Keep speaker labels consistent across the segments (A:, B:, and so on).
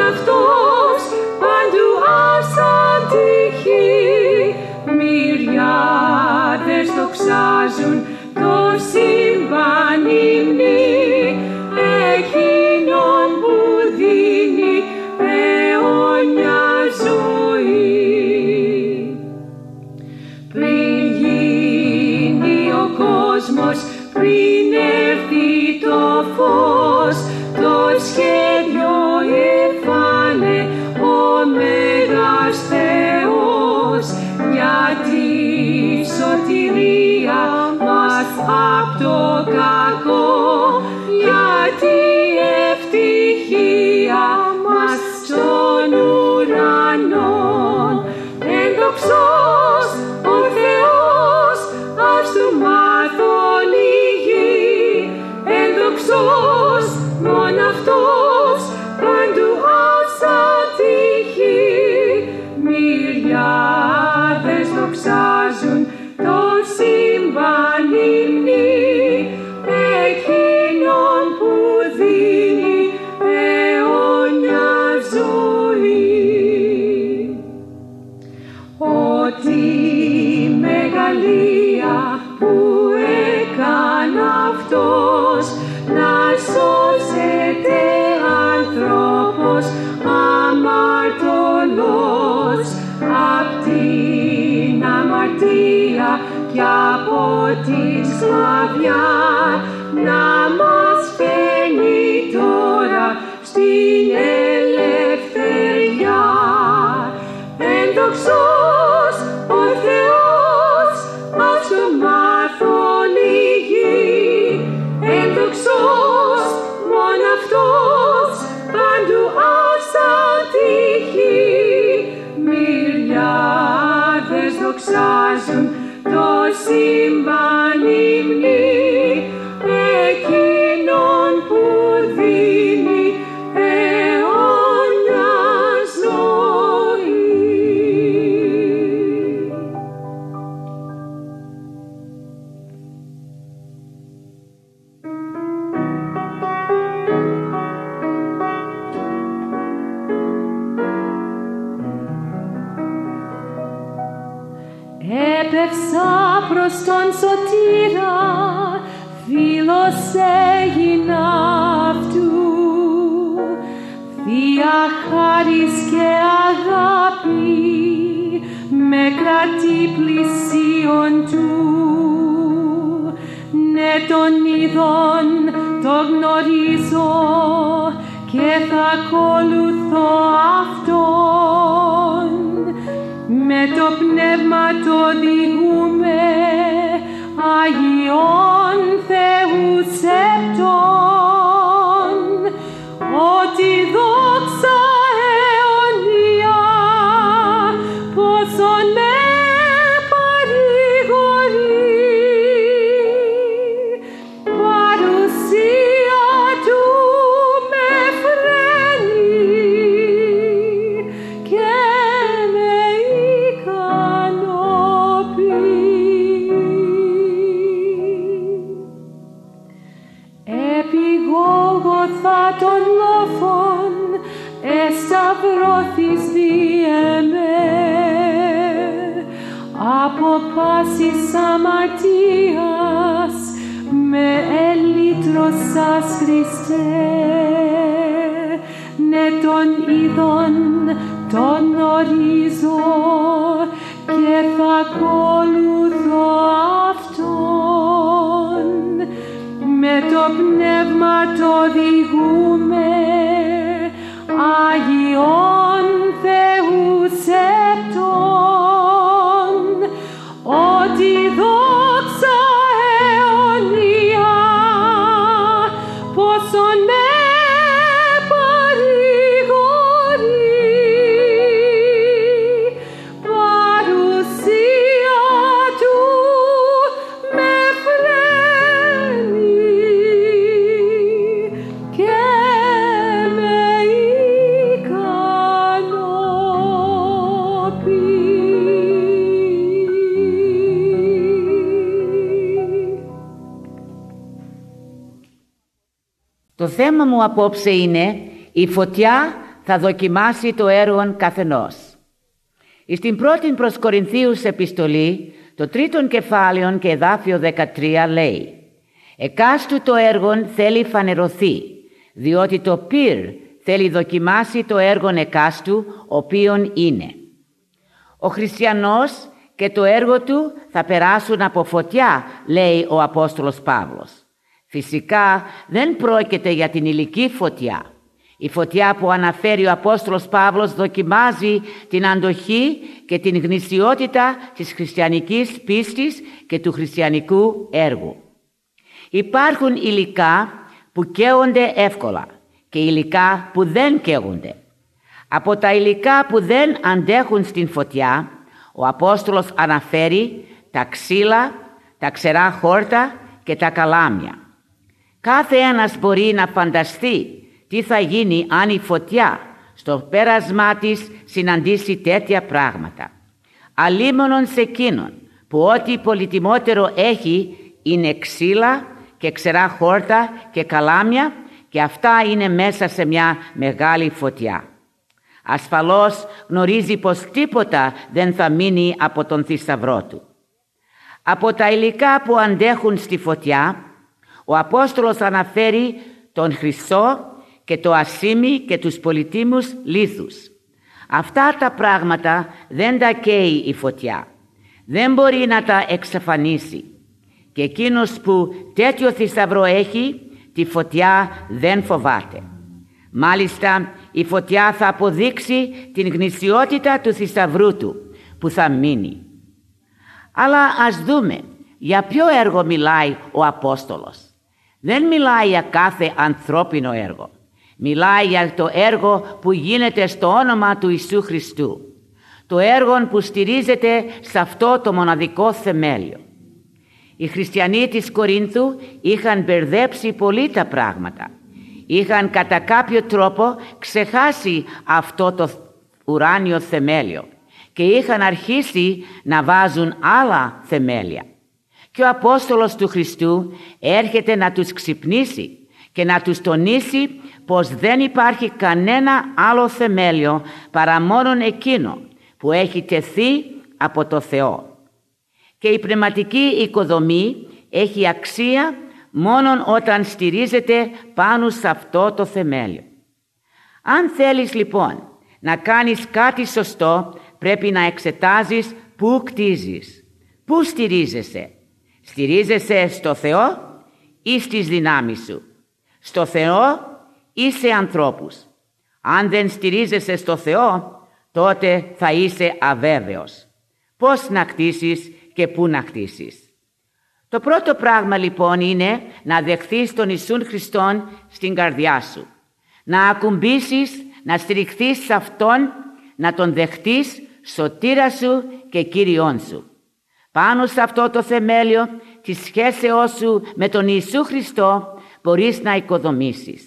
A: αυτός παντού άσαν τυχή. Μυριάδες δοξάζουν το σύμπαν υμνή, εκείνον που δίνει αιώνια ζωή. Πριν γίνει ο κόσμος, πριν έρθει το φως, το σχέδιο έφανε ο Μέγας Θεός για τη σωτηρία μας απ' το κακό, για τη ευτυχία μας στον ουρανόν. Ενδοξός ο Θεός, ας του μάθον η γη, ενδοξός μον αυτός παντού άσαν τυχή. Μυριάδες δοξάζουν το σύμπαν υμνή, εκείνον που δίνει αιώνια ζωή. Ότι μεγαλεία που έκανε αυτός, να σώζεται άνθρωπος αμαρτωλός απ' την αμαρτία και από τη σκλαβιά, να μας φέρνει τώρα στην ελευθεριά. Ενδοξός ο Θεός, ας το μάθον η γη, ενδοξός μον αυτός παντού άσαν τυχή. Μυριάδες δοξάζουν το σύμπαν υμνή, εκείνον που δίνει αιώνια ζωή. Έπευσα προς τον σωτήρα, φίλος έγινα αυτού. Θεία χάρις και αγάπη με κρατεί πλησίον του. Ναι, τον είδον το γνωρίζω και θα ακολουθώ αυτόν. Με το πνεύμα το οδηγούμε, Αγιών Θεού σεπτών, ότι δόξα αιωνία πόσον με παρηγορεί. Παρουσία του με φρένει και με ικανοποιεί. Επί Γόλγοθα των λόφων εσταυρώθης διεμέ, από πάσης αμαρτίας με ελύτρωσας Χριστέ. Ναι, τον είδον τον ορίζω και θα ακολουθώ αυτόν. Με το πνεύμα το οδηγούμε, Αγιών Θεού σεπτών, ότι δόξα αιωνία πόσον με παρηγορεί. Παρουσία του με φρένει και με
B: Το θέμα μου απόψε είναι η φωτιά θα δοκιμάσει το έργον καθενός. Στην πρώτη προς Κορινθίους επιστολή, το 3ο κεφάλαιο και εδάφιο 13 λέει: «Εκάστου το έργον θέλει φανερωθεί, διότι το πυρ θέλει δοκιμάσει το έργον εκάστου, οποίον είναι». Ο χριστιανός και το έργο του θα περάσουν από φωτιά, λέει ο Απόστολος Παύλος. Φυσικά δεν πρόκειται για την υλική φωτιά. Η φωτιά που αναφέρει ο Απόστολος Παύλος δοκιμάζει την αντοχή και την γνησιότητα της χριστιανικής πίστης και του χριστιανικού έργου. Υπάρχουν υλικά που καίγονται εύκολα και υλικά που δεν καίγονται. Από τα υλικά που δεν αντέχουν στην φωτιά, ο Απόστολος αναφέρει τα ξύλα, τα ξερά χόρτα και τα καλάμια. Κάθε ένας μπορεί να φανταστεί τι θα γίνει αν η φωτιά στο πέρασμά της συναντήσει τέτοια πράγματα. Αλίμονον σε εκείνον που ό,τι πολυτιμότερο έχει είναι ξύλα και ξερά χόρτα και καλάμια, και αυτά είναι μέσα σε μια μεγάλη φωτιά. Ασφαλώς γνωρίζει πως τίποτα δεν θα μείνει από τον θησαυρό του. Από τα υλικά που αντέχουν στη φωτιά, ο Απόστολος αναφέρει τον χρυσό και το ασίμι και τους πολυτίμους λίθους. Αυτά τα πράγματα δεν τα καίει η φωτιά. Δεν μπορεί να τα εξαφανίσει. Και εκείνος που τέτοιο θησαυρό έχει, τη φωτιά δεν φοβάται. Μάλιστα, η φωτιά θα αποδείξει την γνησιότητα του θησαυρού του, που θα μείνει. Αλλά ας δούμε για ποιο έργο μιλάει ο Απόστολος. Δεν μιλάει για κάθε ανθρώπινο έργο. Μιλάει για το έργο που γίνεται στο όνομα του Ιησού Χριστού. Το έργο που στηρίζεται σε αυτό το μοναδικό θεμέλιο. Οι χριστιανοί της Κορίνθου είχαν μπερδέψει πολύ τα πράγματα. Είχαν κατά κάποιο τρόπο ξεχάσει αυτό το ουράνιο θεμέλιο και είχαν αρχίσει να βάζουν άλλα θεμέλια. Και ο Απόστολος του Χριστού έρχεται να τους ξυπνήσει και να τους τονίσει πως δεν υπάρχει κανένα άλλο θεμέλιο παρά μόνον εκείνο που έχει τεθεί από το Θεό. Και η πνευματική οικοδομή έχει αξία μόνον όταν στηρίζεται πάνω σε αυτό το θεμέλιο. Αν θέλεις λοιπόν να κάνεις κάτι σωστό, πρέπει να εξετάζεις πού κτίζεις, πού στηρίζεσαι. Στηρίζεσαι στο Θεό ή στις δυνάμεις σου, στο Θεό ή σε ανθρώπους. Αν δεν στηρίζεσαι στο Θεό, τότε θα είσαι αβέβαιος. Πώς να κτίσεις και πού να κτίσεις. Το πρώτο πράγμα λοιπόν είναι να δεχθείς τον Ιησούν Χριστόν στην καρδιά σου. Να ακουμπήσεις, να στηριχθείς σε Αυτόν, να Τον δεχτείς σωτήρα σου και Κύριόν σου. Πάνω σε αυτό το θεμέλιο της σχέσεώς σου με τον Ιησού Χριστό μπορείς να οικοδομήσεις.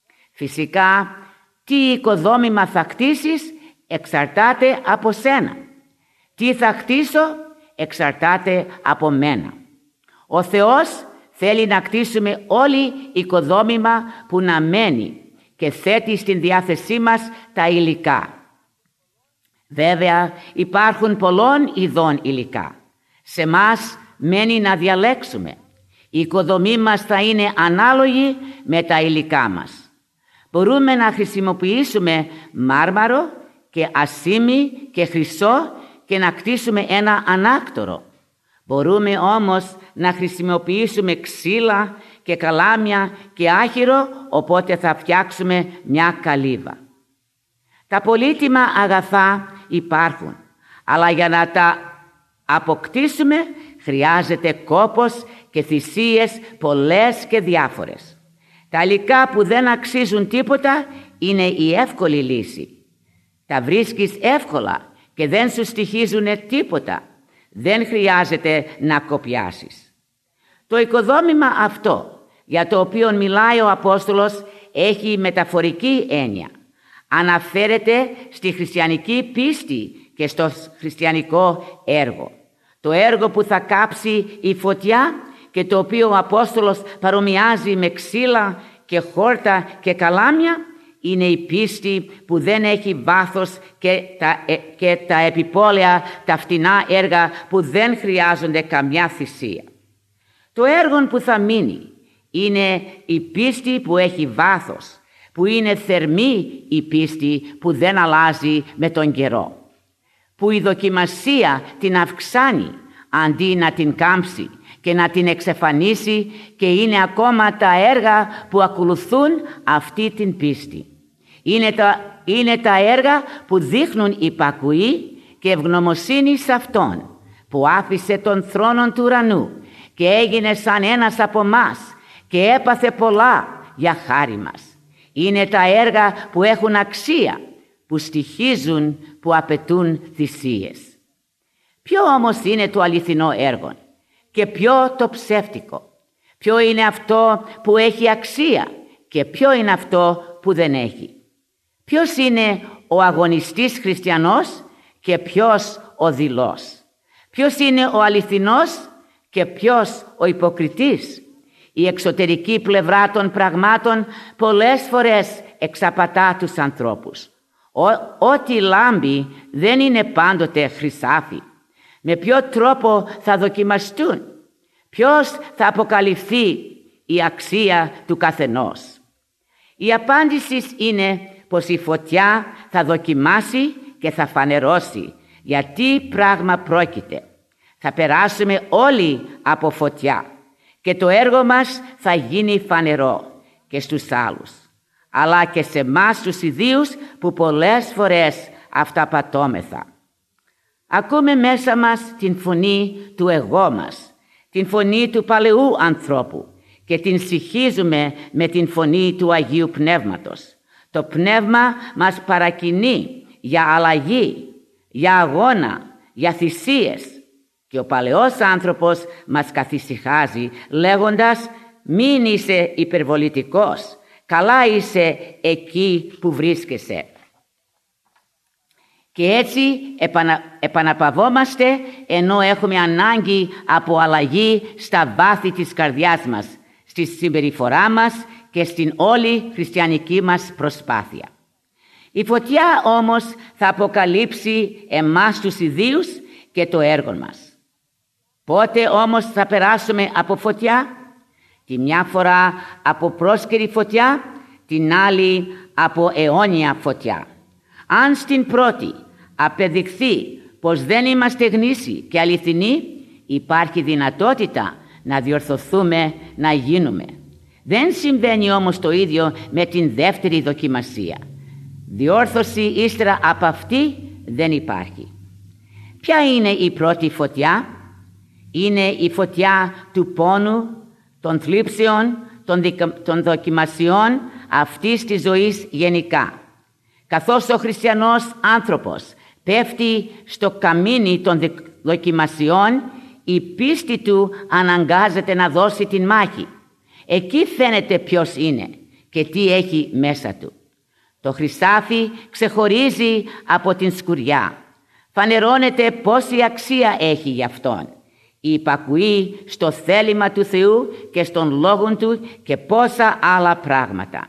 B: Φυσικά, τι οικοδόμημα θα κτίσεις εξαρτάται από σένα. Τι θα χτίσω εξαρτάται από μένα. Ο Θεός θέλει να κτίσουμε όλοι οικοδόμημα που να μένει και θέτει στην διάθεσή μας τα υλικά. Βέβαια υπάρχουν πολλών ειδών υλικά. Σε μας μένει να διαλέξουμε. Η οικοδομή μας θα είναι ανάλογη με τα υλικά μας. Μπορούμε να χρησιμοποιήσουμε μάρμαρο και ασίμι και χρυσό και να κτίσουμε ένα ανάκτορο. Μπορούμε όμως να χρησιμοποιήσουμε ξύλα και καλάμια και άχυρο, οπότε θα φτιάξουμε μια καλύβα. Τα πολύτιμα αγαθά υπάρχουν, αλλά για να τα αποκτήσουμε χρειάζεται κόπος και θυσίες πολλές και διάφορες. Τα υλικά που δεν αξίζουν τίποτα είναι η εύκολη λύση. Τα βρίσκεις εύκολα και δεν σου στοιχίζουν τίποτα. Δεν χρειάζεται να κοπιάσεις. Το οικοδόμημα αυτό για το οποίο μιλάει ο Απόστολος έχει μεταφορική έννοια. Αναφέρεται στη χριστιανική πίστη και στο χριστιανικό έργο. Το έργο που θα κάψει η φωτιά και το οποίο ο Απόστολος παρομοιάζει με ξύλα και χόρτα και καλάμια είναι η πίστη που δεν έχει βάθος και τα επιπόλαια, τα φτηνά έργα που δεν χρειάζονται καμιά θυσία. Το έργο που θα μείνει είναι η πίστη που έχει βάθος, που είναι θερμή η πίστη που δεν αλλάζει με τον καιρό, που η δοκιμασία την αυξάνει αντί να την κάμψει και να την εξαφανίσει, και είναι ακόμα τα έργα που ακολουθούν αυτή την πίστη. Είναι τα έργα που δείχνουν υπακούη και ευγνωμοσύνη σε Αυτόν που άφησε τον θρόνο του ουρανού και έγινε σαν ένας από μας και έπαθε πολλά για χάρη μας. Είναι τα έργα που έχουν αξία, που στοιχίζουν, που απαιτούν θυσίες. Ποιο όμως είναι το αληθινό έργο και ποιο το ψεύτικο? Ποιο είναι αυτό που έχει αξία και ποιο είναι αυτό που δεν έχει? Ποιος είναι ο αγωνιστής χριστιανός και ποιος ο δειλός? Ποιος είναι ο αληθινός και ποιος ο υποκριτής? Η εξωτερική πλευρά των πραγμάτων πολλές φορές εξαπατά τους ανθρώπους. Ό,τι λάμπει δεν είναι πάντοτε χρυσάφι. Με ποιο τρόπο θα δοκιμαστούν? Ποιος θα αποκαλυφθεί η αξία του καθενός? Η απάντηση είναι πως η φωτιά θα δοκιμάσει και θα φανερώσει για τι πράγμα πρόκειται. Θα περάσουμε όλοι από φωτιά και το έργο μας θα γίνει φανερό και στους άλλους, αλλά και σε εμάς τους ιδίους που πολλές φορές αυταπατώμεθα. Ακούμε μέσα μας την φωνή του εγώ μας, την φωνή του παλαιού ανθρώπου, και την συγχύζουμε με την φωνή του Αγίου Πνεύματος. Το Πνεύμα μας παρακινεί για αλλαγή, για αγώνα, για θυσίες, και ο παλαιός άνθρωπος μας καθησυχάζει λέγοντας: μην είσαι υπερβολητικός, καλά είσαι εκεί που βρίσκεσαι. Και έτσι επαναπαυόμαστε, ενώ έχουμε ανάγκη από αλλαγή στα βάθη της καρδιάς μας, στη συμπεριφορά μας και στην όλη χριστιανική μας προσπάθεια. Η φωτιά όμως θα αποκαλύψει εμάς τους ιδίους και το έργο μας. Πότε όμως θα περάσουμε από φωτιά? Τη μια φορά από πρόσκαιρη φωτιά, την άλλη από αιώνια φωτιά. Αν στην πρώτη απεδειχθεί πως δεν είμαστε γνήσιοι και αληθινοί, υπάρχει δυνατότητα να διορθωθούμε, να γίνουμε. Δεν συμβαίνει όμως το ίδιο με την δεύτερη δοκιμασία. Διόρθωση ύστερα από αυτή δεν υπάρχει. Ποια είναι η πρώτη φωτιά? Είναι η φωτιά του πόνου, των θλίψεων, των δοκιμασιών αυτής της ζωής γενικά. Καθώς ο χριστιανός άνθρωπος πέφτει στο καμίνι των δοκιμασιών, η πίστη του αναγκάζεται να δώσει την μάχη. Εκεί φαίνεται ποιος είναι και τι έχει μέσα του. Το χρυσάφι ξεχωρίζει από την σκουριά. Φανερώνεται πόση αξία έχει γι' αυτόν. Η υπακουή στο θέλημα του Θεού και στον λόγο του και πόσα άλλα πράγματα.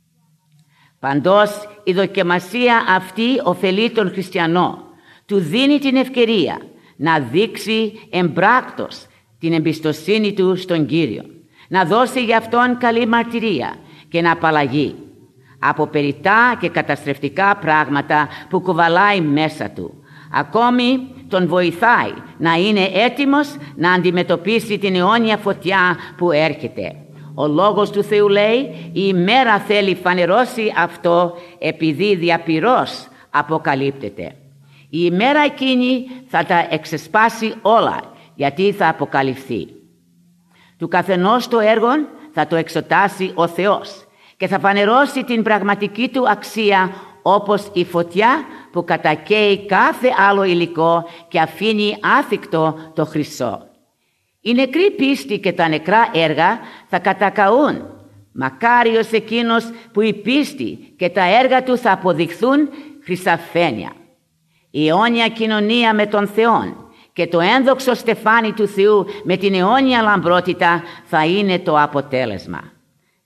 B: Παντός η δοκιμασία αυτή ωφελεί τον χριστιανό. Του δίνει την ευκαιρία να δείξει εμπράκτος την εμπιστοσύνη του στον Κύριο, να δώσει για αυτόν καλή μαρτυρία και να απαλλαγεί από περιττά και καταστρεφτικά πράγματα που κουβαλάει μέσα του. Ακόμη τον βοηθάει να είναι έτοιμος να αντιμετωπίσει την αιώνια φωτιά που έρχεται. Ο Λόγος του Θεού λέει: η ημέρα θέλει φανερώσει αυτό, επειδή διαπυρός αποκαλύπτεται. Η ημέρα εκείνη θα τα εξεσπάσει όλα, γιατί θα αποκαλυφθεί. Του καθενός το έργο θα το εξωτάσει ο Θεός και θα φανερώσει την πραγματική του αξία, όπως η φωτιά που κατακαίει κάθε άλλο υλικό και αφήνει άθικτο το χρυσό. Η νεκρή πίστη και τα νεκρά έργα θα κατακαούν. Μακάριος εκείνος που η πίστη και τα έργα του θα αποδειχθούν χρυσαφένια. Η αιώνια κοινωνία με τον Θεό και το ένδοξο στεφάνι του Θεού με την αιώνια λαμπρότητα θα είναι το αποτέλεσμα.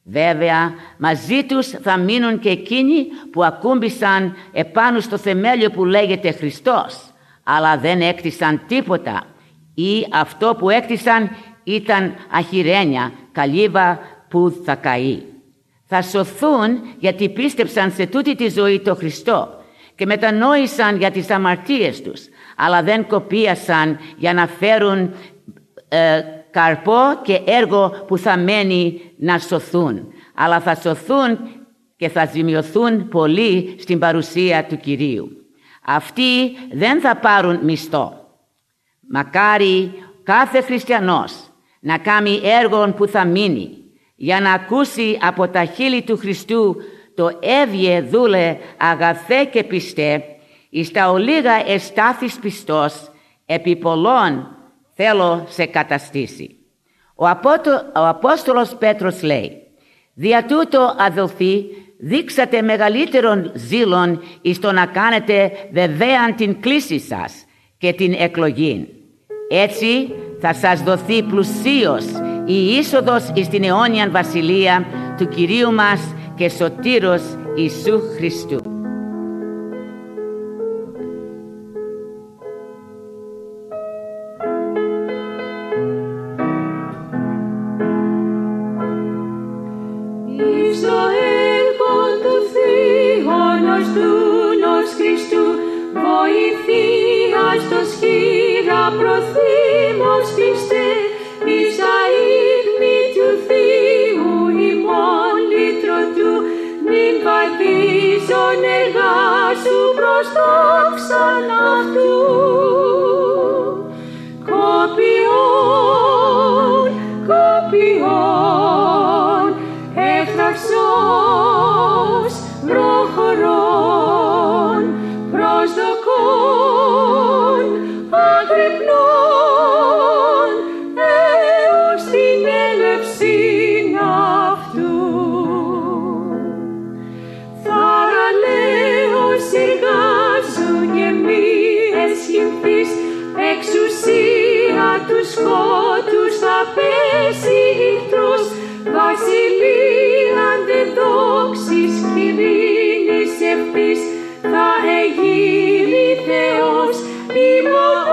B: Βέβαια, μαζί τους θα μείνουν και εκείνοι που ακούμπησαν επάνω στο θεμέλιο που λέγεται Χριστός, αλλά δεν έκτισαν τίποτα, ή αυτό που έκτισαν ήταν αχιρένια, καλύβα που θα καεί. Θα σωθούν γιατί πίστεψαν σε τούτη τη ζωή το Χριστό και μετανόησαν για τις αμαρτίες τους, αλλά δεν κοπίασαν για να φέρουν καρπό και έργο που θα μένει να σωθούν, αλλά θα σωθούν και θα ζημιωθούν πολύ στην παρουσία του Κυρίου. Αυτοί δεν θα πάρουν μισθό. Μακάρι κάθε χριστιανός να κάνει έργο που θα μείνει, για να ακούσει από τα χείλη του Χριστού το «Έβγε δούλε αγαθέ και πιστέ, εις τα ολίγα εστάθης πιστός, επί πολλών θέλω σε καταστήσει». Ο Απόστολος Πέτρος λέει: «Δια τούτο, αδελφοί, δείξατε μεγαλύτερον ζήλον εις το να κάνετε βεβαίαν την κλίση σας και την εκλογήν. Έτσι θα σας δοθεί πλουσίως η είσοδος εις την αιώνιαν βασιλεία του Κυρίου μας και σωτήρος Ιησού Χριστού».
A: Βοηθείας το σχήρα προθύμως πιστέ, εις αΐχνη του Θείου ημών λυτρωτού, μην βαδίζον εργάσου προς δόξαν αυτού. Κοπιών, κοπιών, εύθραυσος προχωρών, προσδοκών, αγρυπνών, έως την έλευσιν αυτού. Θαραλέως εργάζουν και μη εσχυνθείς, εξουσία του σκότους θα πέσει ηχθρός, βασιλείαν δε δόξης κυρήνης ευθύς, θα εγείρει Θεός ημών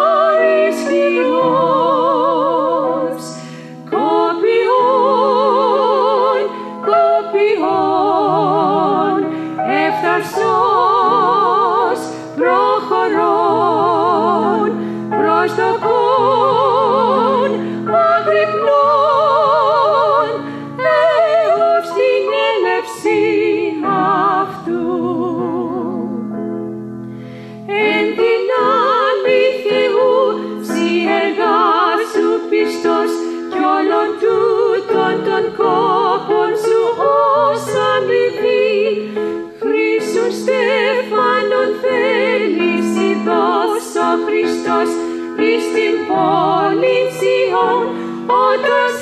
A: ισχυρός. Κοπιών, κοπιών, εύθαρσος προχωρών, προσδοκών, αγρυπνών, έως την έλευση αυτού. Εν δυνάμει Θεού ψη εργάσου πιστός, κι όλων τούτων των κόπων σου ως αμοιβή. Χρήσου στέφανον θέλεις ειδός ο Χριστός, εις την πόλην Σιών, όταν